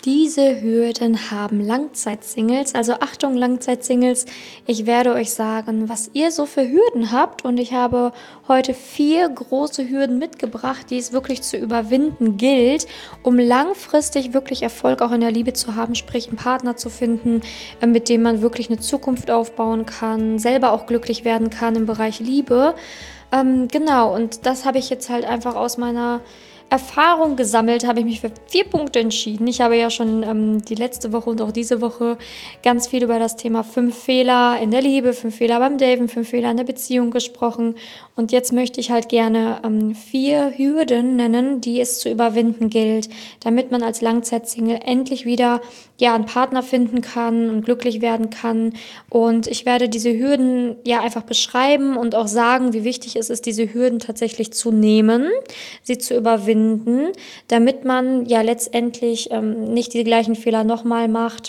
Diese Hürden haben Langzeitsingles, also Achtung Langzeitsingles, ich werde euch sagen, was ihr so für Hürden habt und ich habe heute 4 große Hürden mitgebracht, die es wirklich zu überwinden gilt, um langfristig wirklich Erfolg auch in der Liebe zu haben, sprich einen Partner zu finden, mit dem man wirklich eine Zukunft aufbauen kann, selber auch glücklich werden kann im Bereich Liebe. Genau, und das habe ich jetzt halt einfach aus meiner Erfahrung gesammelt, habe ich mich für 4 Punkte entschieden. Ich habe ja schon die letzte Woche und auch diese Woche ganz viel über das Thema 5 Fehler in der Liebe, 5 Fehler beim Daten, 5 Fehler in der Beziehung gesprochen. Und jetzt möchte ich halt gerne 4 Hürden nennen, die es zu überwinden gilt, damit man als Langzeitsingle endlich wieder einen Partner finden kann und glücklich werden kann. Und ich werde diese Hürden einfach beschreiben und auch sagen, wie wichtig es ist, diese Hürden tatsächlich zu nehmen, sie zu überwinden, damit man letztendlich nicht die gleichen Fehler nochmal macht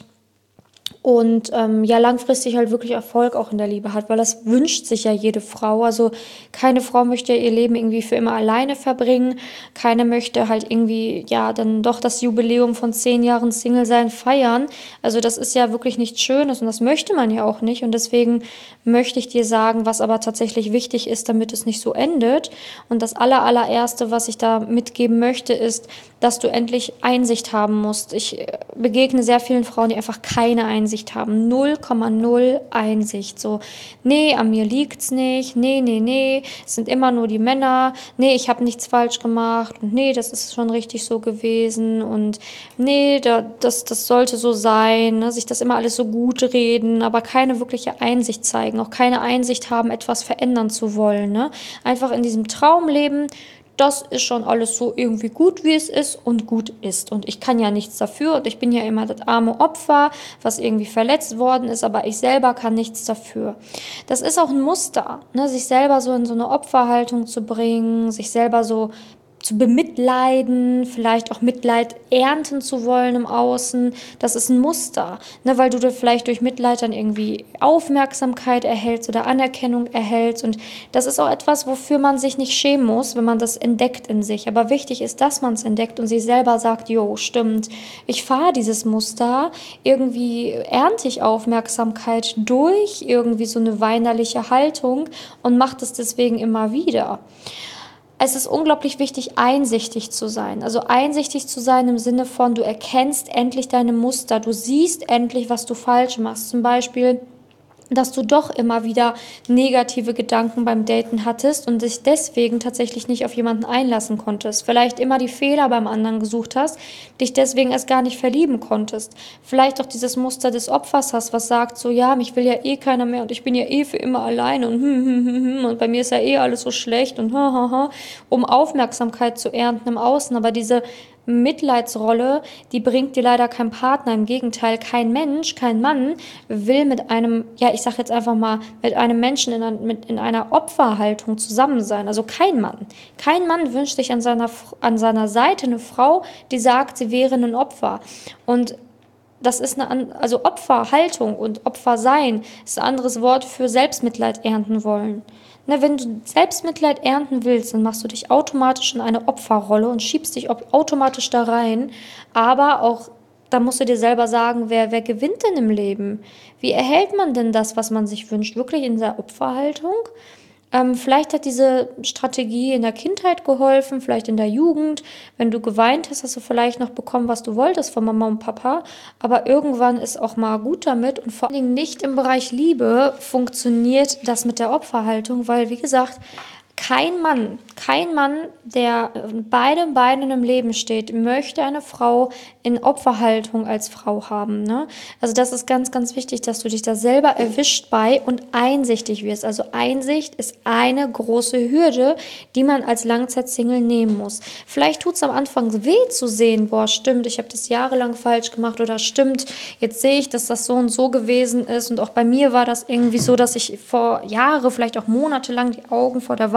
und langfristig halt wirklich Erfolg auch in der Liebe hat, weil das wünscht sich ja jede Frau. Also keine Frau möchte ihr Leben irgendwie für immer alleine verbringen, keine möchte halt irgendwie dann doch das Jubiläum von 10 Jahren Single sein feiern. Also das ist ja wirklich nichts Schönes und das möchte man ja auch nicht und deswegen möchte ich dir sagen, was aber tatsächlich wichtig ist, damit es nicht so endet. Und das allererste, was ich da mitgeben möchte, ist, dass du endlich Einsicht haben musst. Ich begegne sehr vielen Frauen, die einfach keine Einsicht haben. 0,0 Einsicht. So, nee, an mir liegt's nicht. Nee, es sind immer nur die Männer. Nee, ich habe nichts falsch gemacht. Und nee, das ist schon richtig so gewesen. Und nee, das sollte so sein. Ne? Sich das immer alles so gut reden, aber keine wirkliche Einsicht zeigen. Auch keine Einsicht haben, etwas verändern zu wollen. Ne? Einfach in diesem Traum leben. Das ist schon alles so irgendwie gut, wie es ist und gut ist. Und ich kann ja nichts dafür und ich bin ja immer das arme Opfer, was irgendwie verletzt worden ist, aber ich selber kann nichts dafür. Das ist auch ein Muster, ne? Sich selber so in so eine Opferhaltung zu bringen, sich selber so zu bemitleiden, vielleicht auch Mitleid ernten zu wollen im Außen, das ist ein Muster, ne, weil du da vielleicht durch Mitleid dann irgendwie Aufmerksamkeit erhältst oder Anerkennung erhältst und das ist auch etwas, wofür man sich nicht schämen muss, wenn man das entdeckt in sich, aber wichtig ist, dass man es entdeckt und sich selber sagt, jo, stimmt, ich fahre dieses Muster, irgendwie ernte ich Aufmerksamkeit durch irgendwie so eine weinerliche Haltung und mache das deswegen immer wieder. Es ist unglaublich wichtig, einsichtig zu sein. Also einsichtig zu sein im Sinne von, du erkennst endlich deine Muster, du siehst endlich, was du falsch machst. Zum Beispiel, dass du doch immer wieder negative Gedanken beim Daten hattest und dich deswegen tatsächlich nicht auf jemanden einlassen konntest. Vielleicht immer die Fehler beim anderen gesucht hast, dich deswegen erst gar nicht verlieben konntest. Vielleicht auch dieses Muster des Opfers hast, was sagt so, ja, mich will ja eh keiner mehr und ich bin ja eh für immer allein und bei mir ist ja eh alles so schlecht und um Aufmerksamkeit zu ernten im Außen. Aber diese Mitleidsrolle, die bringt dir leider keinen Partner. Im Gegenteil, kein Mensch, kein Mann will mit einem, ich sag jetzt einfach mal, mit einem Menschen in einer Opferhaltung zusammen sein. Also kein Mann. Kein Mann wünscht sich an seiner Seite eine Frau, die sagt, sie wäre ein Opfer. Und das ist also Opferhaltung und Opfersein ist ein anderes Wort für Selbstmitleid ernten wollen. Na, wenn du Selbstmitleid ernten willst, dann machst du dich automatisch in eine Opferrolle und schiebst dich automatisch da rein. Aber auch, da musst du dir selber sagen, wer gewinnt denn im Leben? Wie erhält man denn das, was man sich wünscht? Wirklich in der Opferhaltung? Vielleicht hat diese Strategie in der Kindheit geholfen, vielleicht in der Jugend. Wenn du geweint hast, hast du vielleicht noch bekommen, was du wolltest von Mama und Papa. Aber irgendwann ist auch mal gut damit. Und vor allen Dingen nicht im Bereich Liebe funktioniert das mit der Opferhaltung, weil, wie gesagt, kein Mann, der beide Beinen im Leben steht, möchte eine Frau in Opferhaltung als Frau haben. Ne? Also das ist ganz, ganz wichtig, dass du dich da selber erwischt bei und einsichtig wirst. Also Einsicht ist eine große Hürde, die man als Langzeitsingle nehmen muss. Vielleicht tut es am Anfang weh zu sehen, boah, stimmt, ich habe das jahrelang falsch gemacht oder stimmt, jetzt sehe ich, dass das so und so gewesen ist und auch bei mir war das irgendwie so, dass ich vor Jahren, vielleicht auch monatelang die Augen vor der Wahrheit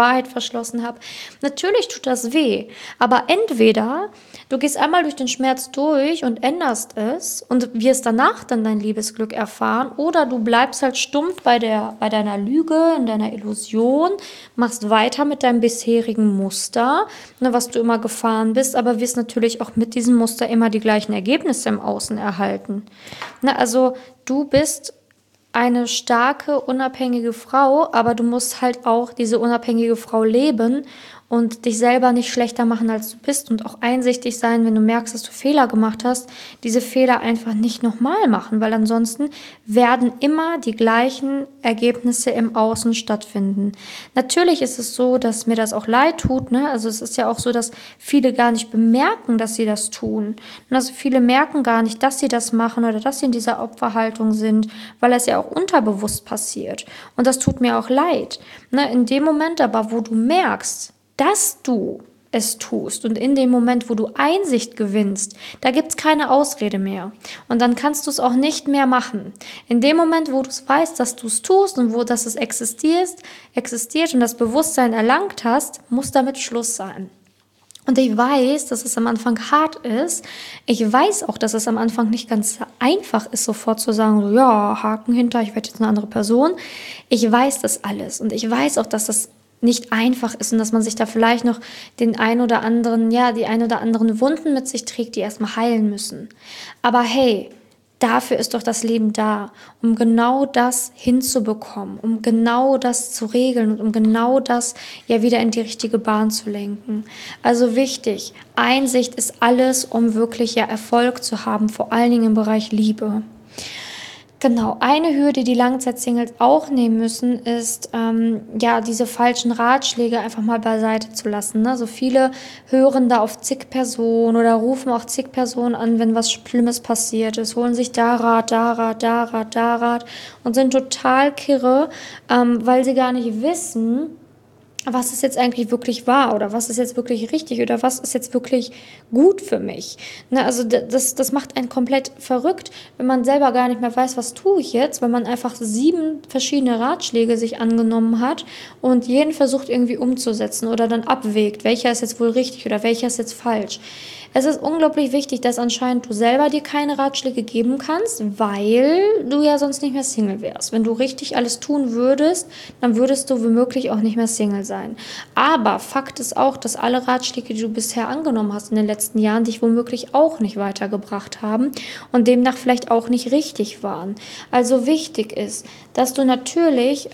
Wahrheit verschlossen habe. Natürlich tut das weh, aber entweder du gehst einmal durch den Schmerz durch und änderst es und wirst danach dann dein Liebesglück erfahren, oder du bleibst halt stumpf bei deiner Lüge, in deiner Illusion, machst weiter mit deinem bisherigen Muster, ne, was du immer gefahren bist, aber wirst natürlich auch mit diesem Muster immer die gleichen Ergebnisse im Außen erhalten. Ne, also du bist eine starke, unabhängige Frau, aber du musst halt auch diese unabhängige Frau leben und dich selber nicht schlechter machen, als du bist, und auch einsichtig sein, wenn du merkst, dass du Fehler gemacht hast, diese Fehler einfach nicht nochmal machen, weil ansonsten werden immer die gleichen Ergebnisse im Außen stattfinden. Natürlich ist es so, dass mir das auch leid tut, ne? Also es ist ja auch so, dass viele gar nicht bemerken, dass sie das tun. Und also viele merken gar nicht, dass sie das machen oder dass sie in dieser Opferhaltung sind, weil es ja auch unterbewusst passiert. Und das tut mir auch leid. Ne? In dem Moment aber, wo du merkst, dass du es tust, und in dem Moment, wo du Einsicht gewinnst, da gibt's keine Ausrede mehr. Und dann kannst du es auch nicht mehr machen. In dem Moment, wo du es weißt, dass du es tust und dass es existiert und das Bewusstsein erlangt hast, muss damit Schluss sein. Und ich weiß, dass es am Anfang hart ist. Ich weiß auch, dass es am Anfang nicht ganz einfach ist, sofort zu sagen, so, ja, Haken hinter, ich werde jetzt eine andere Person. Ich weiß das alles. Und ich weiß auch, dass das nicht einfach ist und dass man sich da vielleicht noch die ein oder anderen Wunden mit sich trägt, die erstmal heilen müssen. Aber hey, dafür ist doch das Leben da, um genau das hinzubekommen, um genau das zu regeln und um genau das ja wieder in die richtige Bahn zu lenken. Also wichtig, Einsicht ist alles, um wirklich ja Erfolg zu haben, vor allen Dingen im Bereich Liebe. Genau, eine Hürde, die Langzeitsingles auch nehmen müssen, ist, diese falschen Ratschläge einfach mal beiseite zu lassen. Ne? So viele hören da auf zig Personen oder rufen auch zig Personen an, wenn was Schlimmes passiert ist, holen sich da Rat und sind total kirre, weil sie gar nicht wissen, was ist jetzt eigentlich wirklich wahr oder was ist jetzt wirklich richtig oder was ist jetzt wirklich gut für mich. Ne, also das macht einen komplett verrückt, wenn man selber gar nicht mehr weiß, was tue ich jetzt, weil man einfach 7 verschiedene Ratschläge sich angenommen hat und jeden versucht irgendwie umzusetzen oder dann abwägt, welcher ist jetzt wohl richtig oder welcher ist jetzt falsch. Es ist unglaublich wichtig, dass anscheinend du selber dir keine Ratschläge geben kannst, weil du ja sonst nicht mehr Single wärst. Wenn du richtig alles tun würdest, dann würdest du womöglich auch nicht mehr Single sein. Aber Fakt ist auch, dass alle Ratschläge, die du bisher angenommen hast in den letzten Jahren, dich womöglich auch nicht weitergebracht haben und demnach vielleicht auch nicht richtig waren. Also wichtig ist, dass du natürlich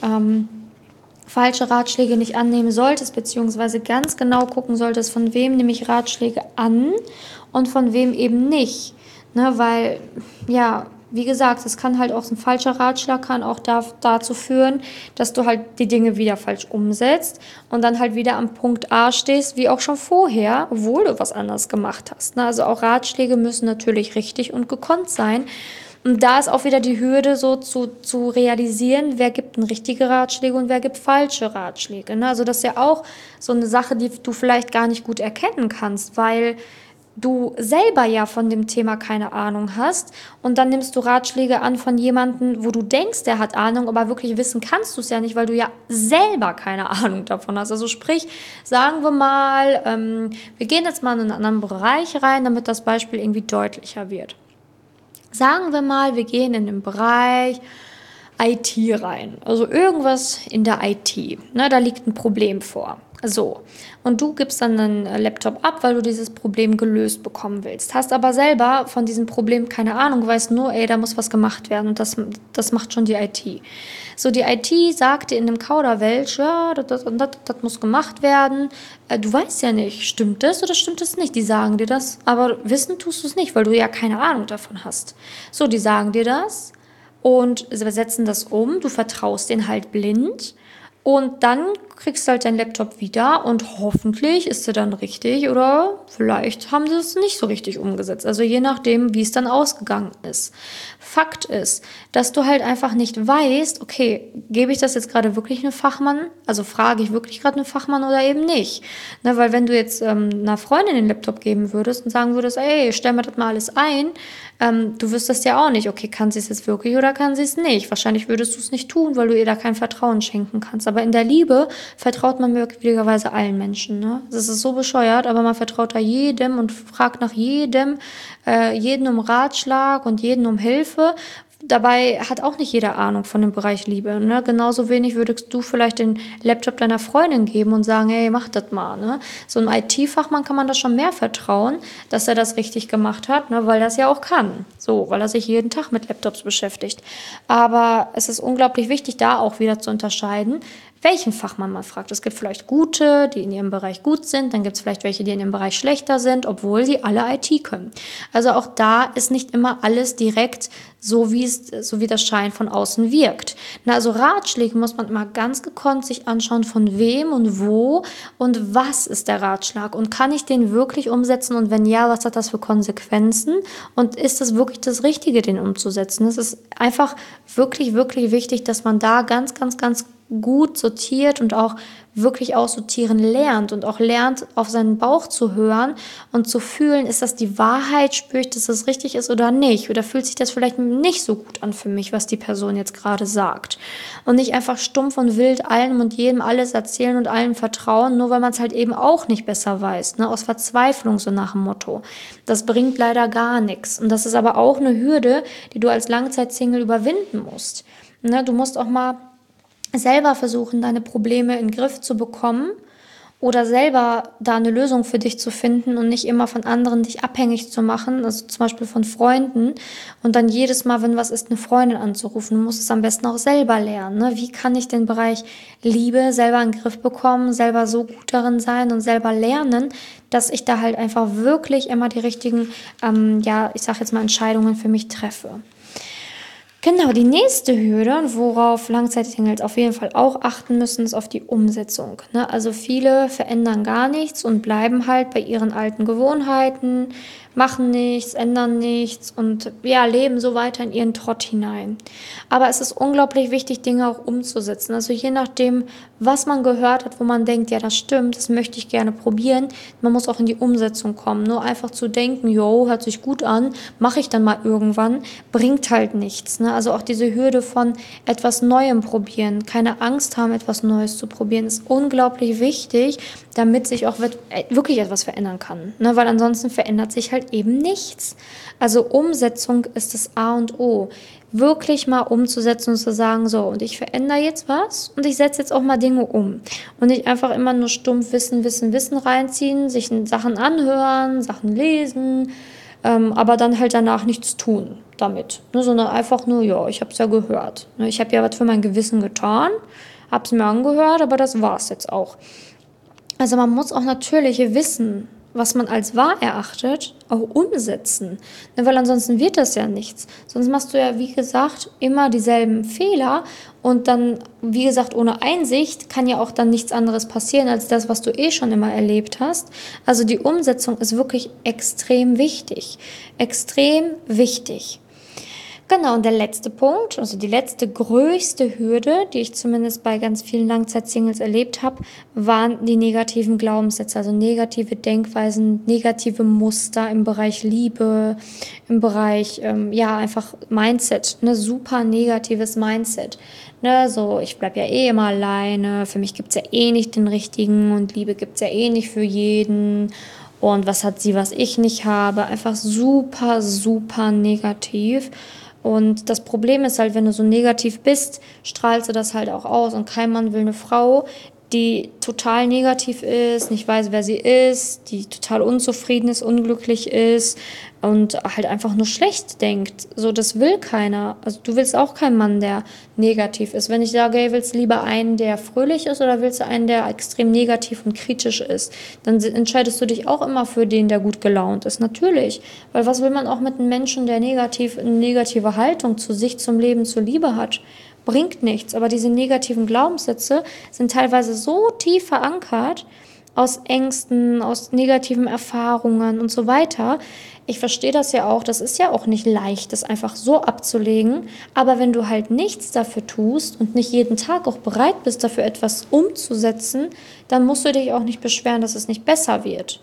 falsche Ratschläge nicht annehmen solltest, beziehungsweise ganz genau gucken solltest, von wem nehme ich Ratschläge an und von wem eben nicht. Ne, weil, ja, wie gesagt, es kann halt auch ein falscher Ratschlag kann auch dazu führen, dass du halt die Dinge wieder falsch umsetzt und dann halt wieder am Punkt A stehst, wie auch schon vorher, obwohl du was anderes gemacht hast. Ne, also auch Ratschläge müssen natürlich richtig und gekonnt sein. Und da ist auch wieder die Hürde, so zu realisieren, wer gibt richtige Ratschläge und wer gibt falsche Ratschläge. Ne? Also das ist ja auch so eine Sache, die du vielleicht gar nicht gut erkennen kannst, weil du selber ja von dem Thema keine Ahnung hast und dann nimmst du Ratschläge an von jemandem, wo du denkst, der hat Ahnung, aber wirklich wissen kannst du es ja nicht, weil du ja selber keine Ahnung davon hast. Also sprich, sagen wir mal, wir gehen jetzt mal in einen anderen Bereich rein, damit das Beispiel irgendwie deutlicher wird. Sagen wir mal, wir gehen in den Bereich IT rein, also irgendwas in der IT, ne, da liegt ein Problem vor. So, und du gibst dann einen Laptop ab, weil du dieses Problem gelöst bekommen willst. Hast aber selber von diesem Problem keine Ahnung, weißt nur, da muss was gemacht werden und das macht schon die IT. So, die IT sagt dir in dem Kauderwelsch, ja, das muss gemacht werden. Du weißt ja nicht, stimmt das oder stimmt das nicht? Die sagen dir das, aber wissen tust du es nicht, weil du ja keine Ahnung davon hast. So, die sagen dir das und setzen das um, du vertraust denen halt blind. Und dann kriegst du halt deinen Laptop wieder und hoffentlich ist er dann richtig oder vielleicht haben sie es nicht so richtig umgesetzt. Also je nachdem, wie es dann ausgegangen ist. Fakt ist, dass du halt einfach nicht weißt, okay, gebe ich das jetzt gerade wirklich einem Fachmann? Also frage ich wirklich gerade einen Fachmann oder eben nicht? Na, weil wenn du jetzt einer Freundin den Laptop geben würdest und sagen würdest, ey, stell mir das mal alles ein, Du wüsstest ja auch nicht, okay, kann sie es jetzt wirklich oder kann sie es nicht. Wahrscheinlich würdest du es nicht tun, weil du ihr da kein Vertrauen schenken kannst. Aber in der Liebe vertraut man möglicherweise allen Menschen. Ne? Das ist so bescheuert, aber man vertraut da jedem und fragt nach jeden um Ratschlag und jeden um Hilfe. Dabei hat auch nicht jeder Ahnung von dem Bereich Liebe. Ne? Genauso wenig würdest du vielleicht den Laptop deiner Freundin geben und sagen, hey, mach das mal. Ne? So einem IT-Fachmann kann man das schon mehr vertrauen, dass er das richtig gemacht hat, ne? Weil er es ja auch kann. So, weil er sich jeden Tag mit Laptops beschäftigt. Aber es ist unglaublich wichtig, da auch wieder zu unterscheiden, welchen Fachmann man fragt. Es gibt vielleicht gute, die in ihrem Bereich gut sind, dann gibt es vielleicht welche, die in ihrem Bereich schlechter sind, obwohl sie alle IT können. Also auch da ist nicht immer alles direkt so, wie das Schein von außen wirkt. Also Ratschläge muss man immer ganz gekonnt sich anschauen, von wem und wo und was ist der Ratschlag und kann ich den wirklich umsetzen und wenn ja, was hat das für Konsequenzen und ist es wirklich das Richtige, den umzusetzen? Es ist einfach wirklich, wirklich wichtig, dass man da ganz, ganz, ganz gut sortiert und auch wirklich aussortieren lernt und auch lernt, auf seinen Bauch zu hören und zu fühlen, ist das die Wahrheit, spüre ich, dass das richtig ist oder nicht? Oder fühlt sich das vielleicht nicht so gut an für mich, was die Person jetzt gerade sagt? Und nicht einfach stumpf und wild allem und jedem alles erzählen und allen vertrauen, nur weil man es halt eben auch nicht besser weiß, ne? Aus Verzweiflung, so nach dem Motto. Das bringt leider gar nichts. Und das ist aber auch eine Hürde, die du als Langzeitsingle überwinden musst. Ne? Du musst auch mal selber versuchen, deine Probleme in den Griff zu bekommen oder selber da eine Lösung für dich zu finden und nicht immer von anderen dich abhängig zu machen, also zum Beispiel von Freunden und dann jedes Mal, wenn was ist, eine Freundin anzurufen. Du musst es am besten auch selber lernen. Ne? Wie kann ich den Bereich Liebe selber in den Griff bekommen, selber so gut darin sein und selber lernen, dass ich da halt einfach wirklich immer die richtigen, ich sag jetzt mal Entscheidungen für mich treffe. Genau, die nächste Hürde, worauf Langzeitsingles auf jeden Fall auch achten müssen, ist auf die Umsetzung. Ne? Also viele verändern gar nichts und bleiben halt bei ihren alten Gewohnheiten, machen nichts, ändern nichts und leben so weiter in ihren Trott hinein. Aber es ist unglaublich wichtig, Dinge auch umzusetzen. Also je nachdem, was man gehört hat, wo man denkt, ja, das stimmt, das möchte ich gerne probieren, man muss auch in die Umsetzung kommen. Nur einfach zu denken, hört sich gut an, mache ich dann mal irgendwann, bringt halt nichts. Ne? Also auch diese Hürde von etwas Neuem probieren, keine Angst haben, etwas Neues zu probieren, ist unglaublich wichtig, damit sich auch wirklich etwas verändern kann. Ne? Weil ansonsten verändert sich halt eben nichts. Also Umsetzung ist das A und O. Wirklich mal umzusetzen und zu sagen, so, und ich verändere jetzt was und ich setze jetzt auch mal Dinge um. Und nicht einfach immer nur stumpf Wissen reinziehen, sich Sachen anhören, Sachen lesen, aber dann halt danach nichts tun damit. Ne? Sondern einfach nur, ich habe es ja gehört. Ne? Ich habe ja was für mein Gewissen getan, habe es mir angehört, aber das war es jetzt auch. Also man muss auch natürlich wissen, was man als wahr erachtet, auch umsetzen. Ne, weil ansonsten wird das ja nichts. Sonst machst du ja, wie gesagt, immer dieselben Fehler und dann, wie gesagt, ohne Einsicht kann ja auch dann nichts anderes passieren, als das, was du schon immer erlebt hast. Also die Umsetzung ist wirklich extrem wichtig. Extrem wichtig. Genau, und der letzte Punkt, also die letzte größte Hürde, die ich zumindest bei ganz vielen Langzeitsingles erlebt habe, waren die negativen Glaubenssätze, also negative Denkweisen, negative Muster im Bereich Liebe, im Bereich, einfach Mindset, ne, super negatives Mindset. Ne, so, ich bleib ja immer alleine, für mich gibt's ja nicht den richtigen und Liebe gibt's ja nicht für jeden. Und was hat sie, was ich nicht habe? Einfach super, super negativ. Und das Problem ist halt, wenn du so negativ bist, strahlst du das halt auch aus. Und kein Mann will eine Frau, die total negativ ist, nicht weiß, wer sie ist, die total unzufrieden ist, unglücklich ist und halt einfach nur schlecht denkt. So, das will keiner. Also du willst auch keinen Mann, der negativ ist. Wenn ich sage, hey, willst du lieber einen, der fröhlich ist oder willst du einen, der extrem negativ und kritisch ist, dann entscheidest du dich auch immer für den, der gut gelaunt ist. Natürlich. Weil was will man auch mit einem Menschen, der eine negative Haltung zu sich, zum Leben, zur Liebe hat? Bringt nichts, aber diese negativen Glaubenssätze sind teilweise so tief verankert aus Ängsten, aus negativen Erfahrungen und so weiter. Ich verstehe das ja auch, das ist ja auch nicht leicht, das einfach so abzulegen, aber wenn du halt nichts dafür tust und nicht jeden Tag auch bereit bist, dafür etwas umzusetzen, dann musst du dich auch nicht beschweren, dass es nicht besser wird.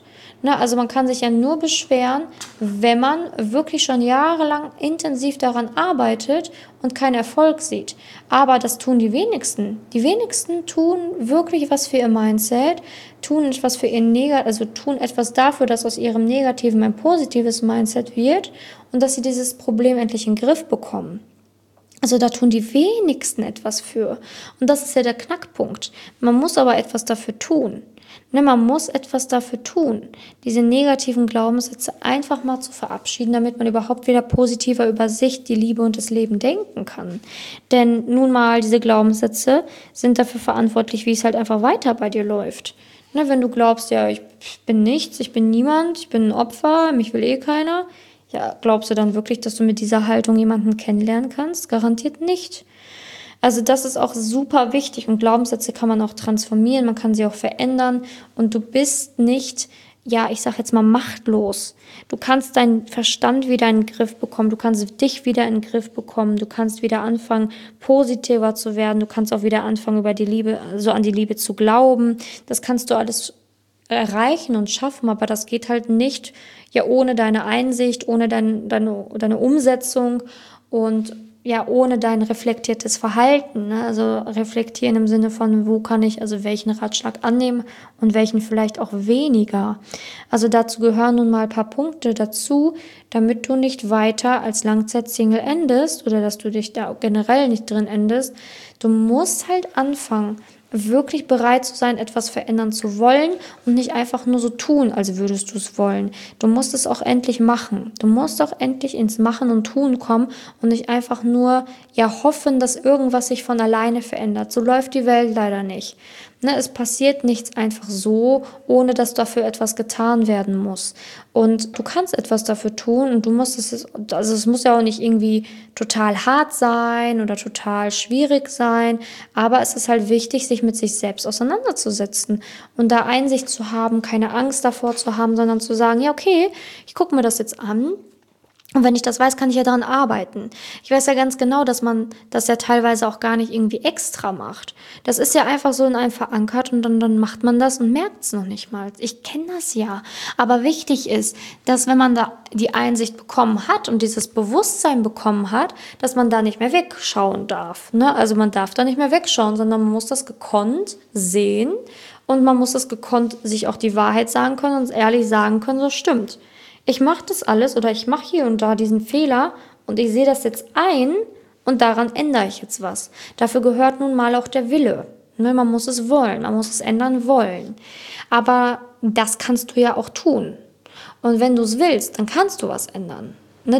Ne, also man kann sich ja nur beschweren, wenn man wirklich schon jahrelang intensiv daran arbeitet und keinen Erfolg sieht. Aber das tun die wenigsten. Die wenigsten tun wirklich was für ihr Mindset, tun etwas für tun etwas dafür, dass aus ihrem negativen ein positives Mindset wird und dass sie dieses Problem endlich in den Griff bekommen. Also da tun die wenigsten etwas für. Und das ist ja der Knackpunkt. Man muss aber etwas dafür tun. Ne, man muss etwas dafür tun, diese negativen Glaubenssätze einfach mal zu verabschieden, damit man überhaupt wieder positiver über sich, die Liebe und das Leben denken kann. Denn nun mal, diese Glaubenssätze sind dafür verantwortlich, wie es halt einfach weiter bei dir läuft. Ne, wenn du glaubst, ja, ich bin nichts, ich bin niemand, ich bin ein Opfer, mich will eh keiner, ja, glaubst du dann wirklich, dass du mit dieser Haltung jemanden kennenlernen kannst? Garantiert nicht. Also das ist auch super wichtig und Glaubenssätze kann man auch transformieren, man kann sie auch verändern und du bist nicht, ja, ich sag jetzt mal machtlos. Du kannst deinen Verstand wieder in den Griff bekommen, du kannst dich wieder in den Griff bekommen, du kannst wieder anfangen, positiver zu werden, du kannst auch wieder anfangen, über die Liebe, so an die Liebe zu glauben. Das kannst du alles erreichen und schaffen, aber das geht halt nicht, ja, ohne deine Einsicht, ohne deine Umsetzung und ja, ohne dein reflektiertes Verhalten, ne? Also reflektieren im Sinne von, wo kann ich also welchen Ratschlag annehmen und welchen vielleicht auch weniger. Also dazu gehören nun mal ein paar Punkte dazu, damit du nicht weiter als Langzeitsingle endest oder dass du dich da generell nicht drin endest. Du musst halt anfangen, wirklich bereit zu sein, etwas verändern zu wollen und nicht einfach nur so tun, als würdest du es wollen. Du musst es auch endlich machen. Du musst auch endlich ins Machen und Tun kommen und nicht einfach nur ja hoffen, dass irgendwas sich von alleine verändert. So läuft die Welt leider nicht. Ne, es passiert nichts einfach so, ohne dass dafür etwas getan werden muss. Und du kannst etwas dafür tun und du musst es muss ja auch nicht irgendwie total hart sein oder total schwierig sein, aber es ist halt wichtig, sich mit sich selbst auseinanderzusetzen und da Einsicht zu haben, keine Angst davor zu haben, sondern zu sagen, ja okay, ich gucke mir das jetzt an. Und wenn ich das weiß, kann ich ja daran arbeiten. Ich weiß ja ganz genau, dass man das ja teilweise auch gar nicht irgendwie extra macht. Das ist ja einfach so in einem verankert und dann macht man das und merkt es noch nicht mal. Ich kenne das ja. Aber wichtig ist, dass wenn man da die Einsicht bekommen hat und dieses Bewusstsein bekommen hat, dass man da nicht mehr wegschauen darf. Ne? Also man darf da nicht mehr wegschauen, sondern man muss das gekonnt sehen und man muss das gekonnt sich auch die Wahrheit sagen können und ehrlich sagen können, so stimmt. Ich mache das alles oder ich mache hier und da diesen Fehler und ich sehe das jetzt ein und daran ändere ich jetzt was. Dafür gehört nun mal auch der Wille. Ne, man muss es wollen, man muss es ändern wollen. Aber das kannst du ja auch tun. Und wenn du es willst, dann kannst du was ändern. Ne,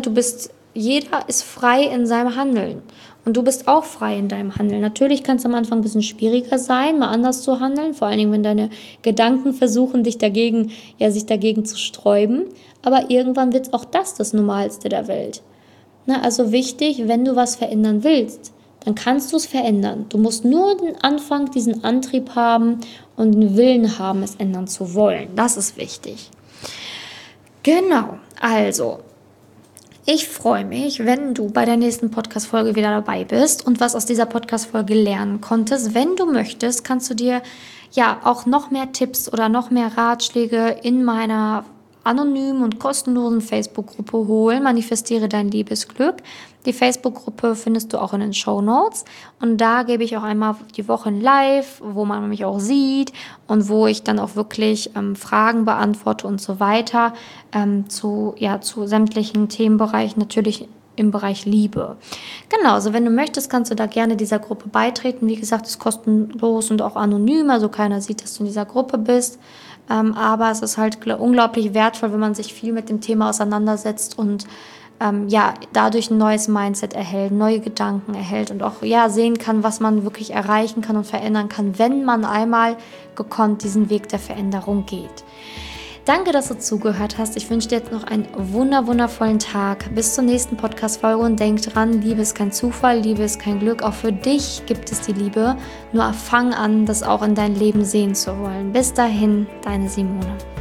jeder ist frei in seinem Handeln. Und du bist auch frei in deinem Handeln. Natürlich kann es am Anfang ein bisschen schwieriger sein, mal anders zu handeln. Vor allen Dingen, wenn deine Gedanken versuchen, sich dagegen zu sträuben. Aber irgendwann wird auch das Normalste der Welt. Na, also wichtig, wenn du was verändern willst, dann kannst du es verändern. Du musst nur den Anfang, diesen Antrieb haben und den Willen haben, es ändern zu wollen. Das ist wichtig. Genau, also ich freue mich, wenn du bei der nächsten Podcast-Folge wieder dabei bist und was aus dieser Podcast-Folge lernen konntest. Wenn du möchtest, kannst du dir ja auch noch mehr Tipps oder noch mehr Ratschläge in meiner anonymen und kostenlosen Facebook-Gruppe holen. Manifestiere dein Liebesglück. Die Facebook-Gruppe findest du auch in den Shownotes. Und da gebe ich auch einmal die Woche ein Live, wo man mich auch sieht und wo ich dann auch wirklich Fragen beantworte und so weiter zu sämtlichen Themenbereichen, natürlich im Bereich Liebe. Genau, also wenn du möchtest, kannst du da gerne dieser Gruppe beitreten. Wie gesagt, es ist kostenlos und auch anonym, also keiner sieht, dass du in dieser Gruppe bist. Aber es ist halt unglaublich wertvoll, wenn man sich viel mit dem Thema auseinandersetzt und dadurch ein neues Mindset erhält, neue Gedanken erhält und auch sehen kann, was man wirklich erreichen kann und verändern kann, wenn man einmal gekonnt diesen Weg der Veränderung geht. Danke, dass du zugehört hast. Ich wünsche dir jetzt noch einen wundervollen Tag. Bis zur nächsten Podcast-Folge und denk dran, Liebe ist kein Zufall, Liebe ist kein Glück. Auch für dich gibt es die Liebe. Nur fang an, das auch in dein Leben sehen zu wollen. Bis dahin, deine Simone.